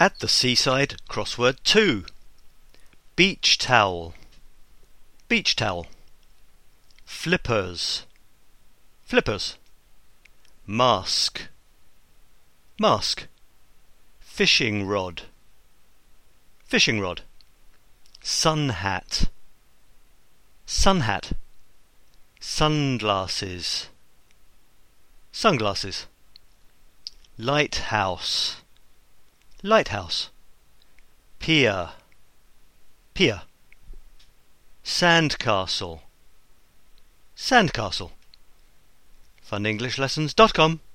At the seaside, crossword 2. Beach towel, beach towel. Flippers, flippers. Mask, mask. Fishing rod, fishing rod. Sun hat, sun hat. Sunglasses, sunglasses. Lighthouse, lighthouse. Pier, pier. Sandcastle, sandcastle. FunEnglishLessons.com